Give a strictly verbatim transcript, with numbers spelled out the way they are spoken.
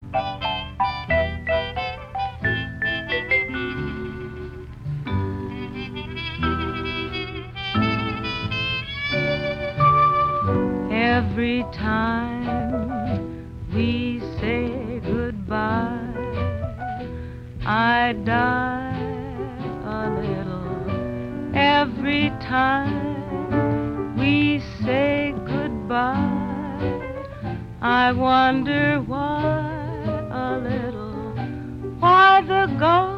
Every time we say goodbye, I die a little. Every time we say goodbye, I wonder why a little, why the ghost